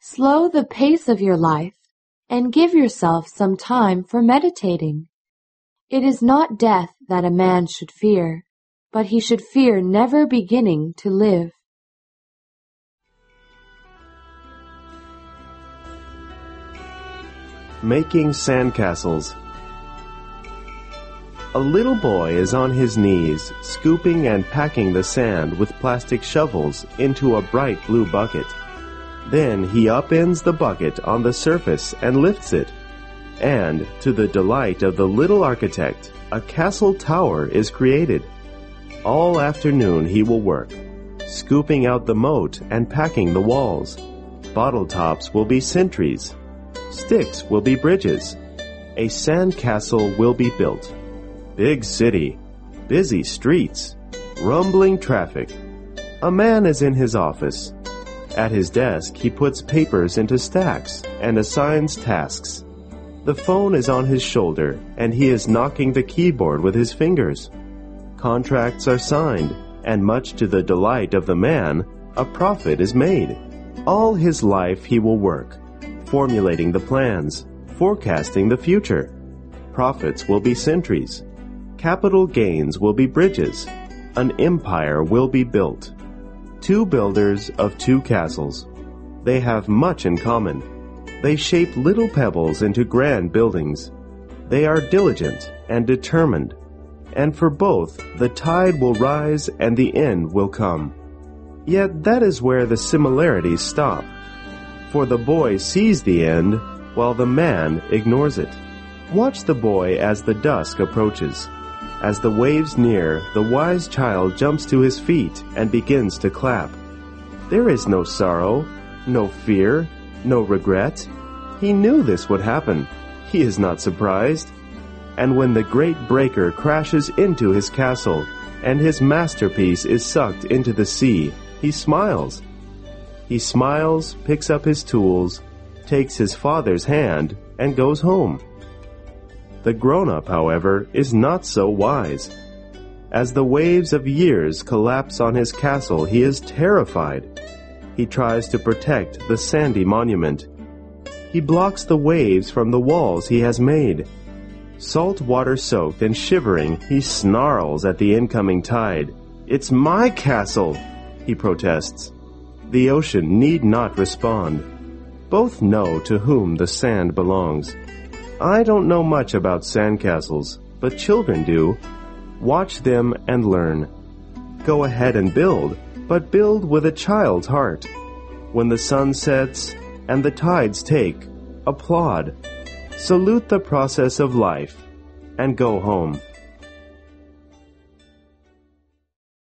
Slow the pace of your life and give yourself some time for meditating. It is not death that a man should fear, but he should fear never beginning to live. Making sandcastles. A little boy is on his knees, scooping and packing the sand with plastic shovels into a bright blue bucket. Then he upends the bucket on the surface and lifts it. And, to the delight of the little architect, a castle tower is created. All afternoon he will work, scooping out the moat and packing the walls. Bottle tops will be sentries. Sticks will be bridges. A sandcastle will be built. Big city, busy streets, rumbling traffic. A man is in his office. At his desk, he puts papers into stacks and assigns tasks. The phone is on his shoulder, and he is knocking the keyboard with his fingers. Contracts are signed, and much to the delight of the man, a profit is made. All his life he will work, formulating the plans, forecasting the future. Profits will be sentries. Capital gains will be bridges. An empire will be built. Two builders of two castles. They have much in common. They shape little pebbles into grand buildings. They are diligent and determined. And for both, the tide will rise and the end will come. Yet that is where the similarities stop. For the boy sees the end, while the man ignores it. Watch the boy as the dusk approaches. As the waves near, the wise child jumps to his feet and begins to clap. There is no sorrow, no fear, no regret. He knew this would happen. He is not surprised. And when the great breaker crashes into his castle and his masterpiece is sucked into the sea, he smiles. He smiles, picks up his tools, takes his father's hand, and goes home. The grown-up, however, is not so wise. As the waves of years collapse on his castle, he is terrified. He tries to protect the sandy monument. He blocks the waves from the walls he has made. Salt water soaked and shivering, he snarls at the incoming tide. "It's my castle," he protests. The ocean need not respond. Both know to whom the sand belongs. I don't know much about sandcastles, but children do. Watch them and learn. Go ahead and build, but build with a child's heart. When the sun sets and the tides take, applaud. Salute the process of life and go home.